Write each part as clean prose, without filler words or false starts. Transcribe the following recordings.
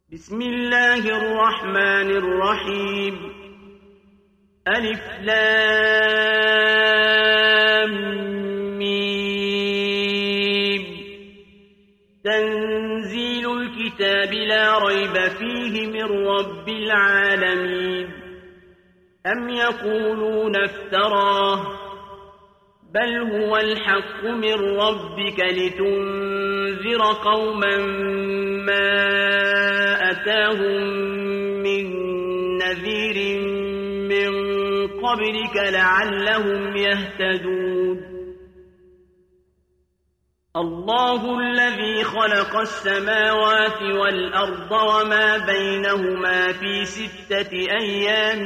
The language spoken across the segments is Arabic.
بسم الله الرحمن الرحيم ألف لام ميم تنزيل الكتاب لا ريب فيه من رب العالمين أم يقولون افتراه بل هو الحق من ربك لتنذر قوما ما أتاهم من نذير من قبلك لعلهم يهتدون الله الذي خلق السماوات والأرض وما بينهما في 6 أيام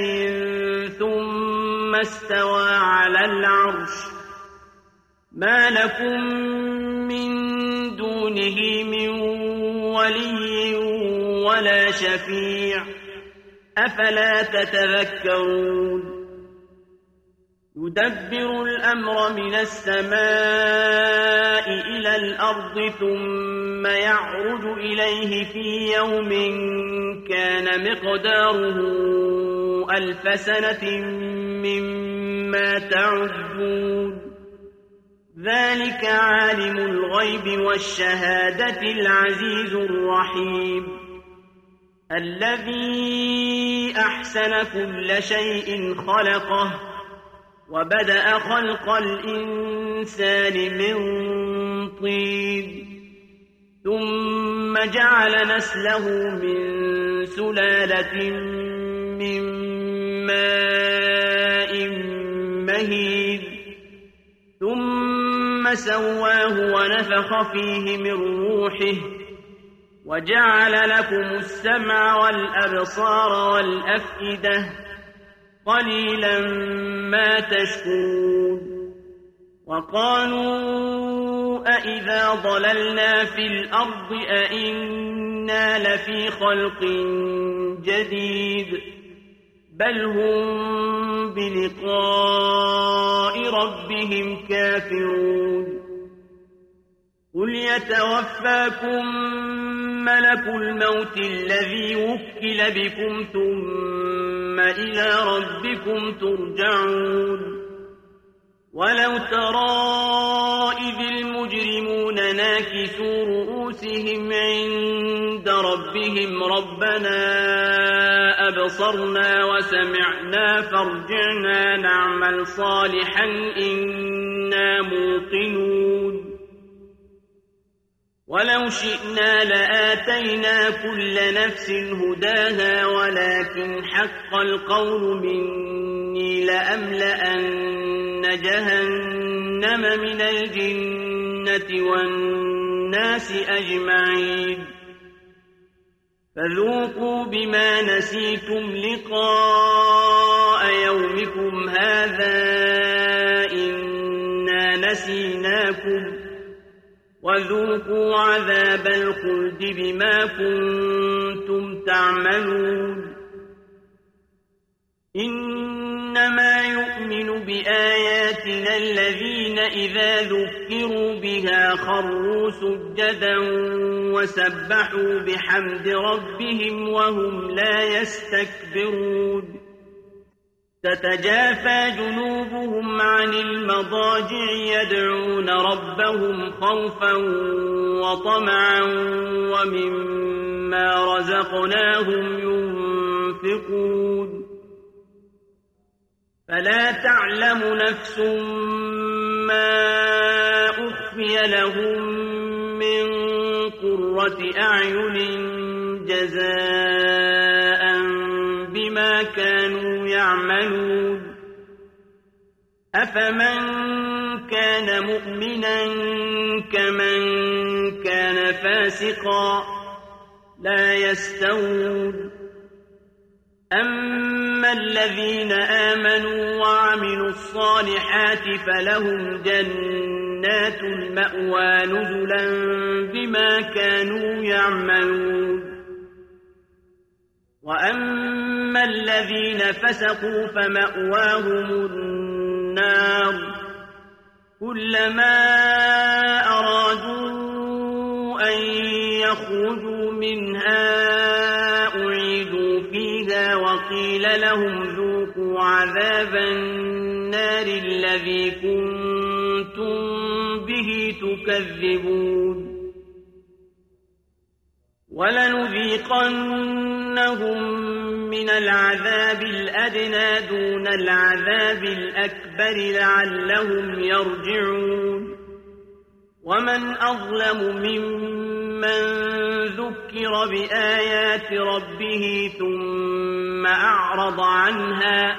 ثم استوى على العرش ما لكم من دونه من ولي ولا شفيع أفلا تتذكرون يدبر الأمر من السماء إلى الأرض ثم يعرج إليه في يوم كان مقداره 1000 سنة مما تعدون ذلك عالم الغيب والشهادة العزيز الرحيم الذي أحسن كل شيء خلقه وبدأ خلق الإنسان من طين ثم جعل نسله من سلالة من ماء مهين ثم سواه ونفخ فيه من روحه وجعل لكم السمع والأبصار والأفئدة قليلا ما تشكرون وقالوا أإذا ضللنا في الأرض أإنا لفي خلق جديد بل هم بلقاء ربهم كافرون قل يتوفاكم ملك الموت الذي وكل بكم ثم إلى ربكم ترجعون ولو ترى إذ المجرمون ناكسوا رؤوسهم عند ربهم ربنا أبصرنا وسمعنا فارجعنا نعمل صالحا إنا موقنون ولو شئنا لآتينا كل نفس هداها ولكن حق القول مني لأملأن جهنم من الجنة والناس أجمعين فذوقوا بما نسيتم لقاء يومكم هذا إنا نسيناكم وذوقوا عذاب الخلد بما كنتم تعملون إنما يؤمن بآياتنا الذين إذا ذكروا بها خروا سجدا وسبحوا بحمد ربهم وهم لا يستكبرون تتجافى جنوبهم عن المضاجع يدعون ربهم خوفا وطمعا ومما رزقناهم ينفقون فلا تعلم نفس ما أخفي لهم من قرة أعين جزاء بما كانوا يعملون أفمن كان مؤمنا كمن كان فاسقا لا يستوون أما الذين آمنوا وعملوا الصالحات فلهم جنات المأوى نزلا بما كانوا يعملون وأما الذين فسقوا فمأواهم النار كلما أرادوا أن يخرجوا منها وقيل لهم ذوقوا عذاب النار الذي كنتم به تكذبون ولنذيقنهم من العذاب الأدنى دون العذاب الأكبر لعلهم يرجعون ومن أظلم ممن ذكر بآيات ربه ثم أعرض عنها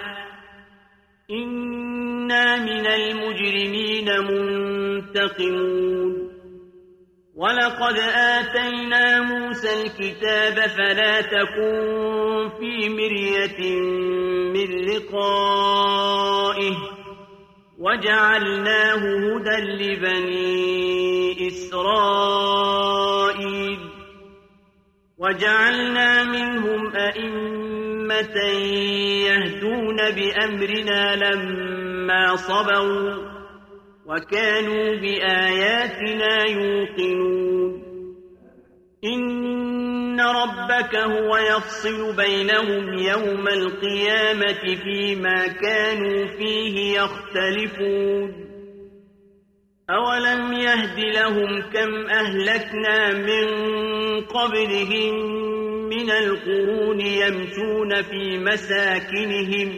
إنا من المجرمين منتقمون ولقد آتينا موسى الكتاب فلا تكن في مرية من لقائه وجعلناه هدى لبني إسرائيل وجعلنا منهم أئمة يهدون بأمرنا لما صبروا وكانوا بآياتنا يوقنون إن ربك هو يفصل بينهم يوم القيامة فيما كانوا فيه يختلفون أولم يهد لهم كم أهلكنا من قبلهم من القرون يمشون في مساكنهم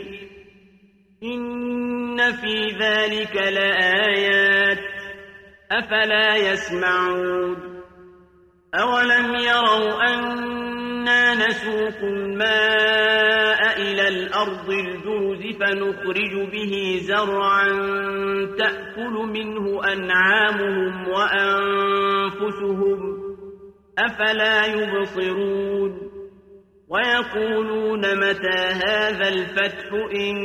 إن في ذلك لآيات أفلا يسمعون أولم يروا أنا نسوق الماء إلى الأرض الجرز فنخرج به زرعا تأكل منه أنعامهم وأنفسهم أفلا يبصرون ويقولون متى هذا الفتح إن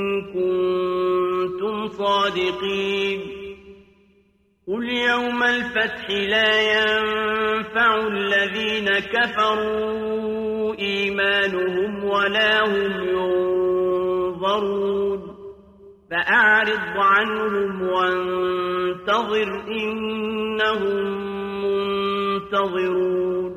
كنتم صادقين قل يوم الفتح لا ينفع الذين كفروا إيمانهم ولا هم ينظرون فأعرض عنهم وانتظر إنهم منتظرون